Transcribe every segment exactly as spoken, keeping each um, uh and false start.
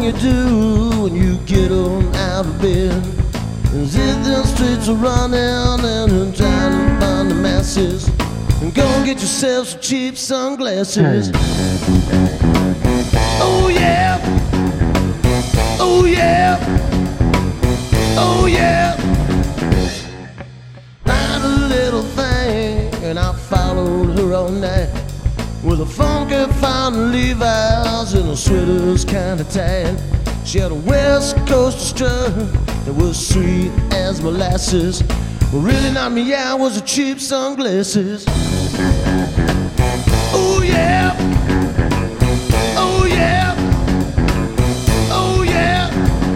you do when you get on out of bed is hit the streets are running and trying to find the masses. And go and get yourself some cheap sunglasses. Oh yeah, oh yeah, oh yeah. Found a little thing and I followed her all night with a funky fountain Levi's and her sweater's kinda tight. She had a West Coast strut that was sweet as molasses. What really knocked me out was the cheap sunglasses. Oh yeah, oh yeah, oh yeah.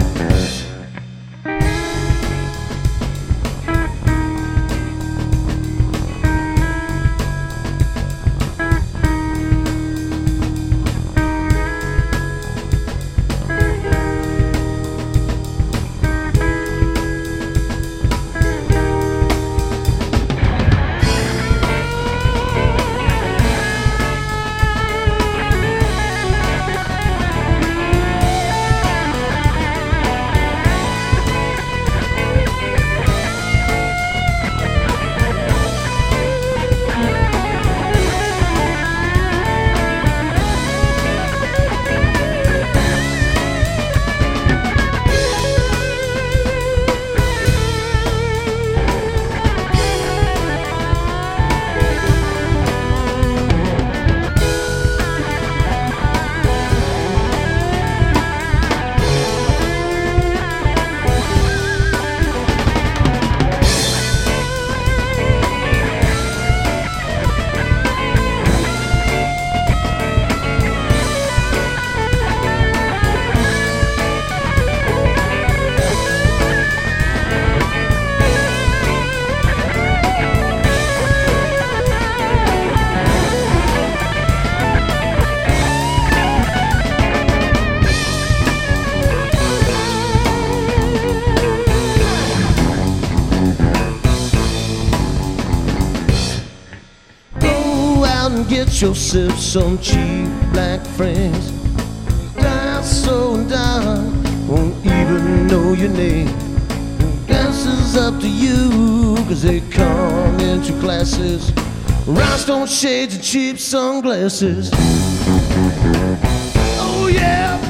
Get yourself some cheap black friends. Die so down, won't even know your name. Guess it's up to you, cause they come in two classes: rhinestone shades and cheap sunglasses. Oh yeah.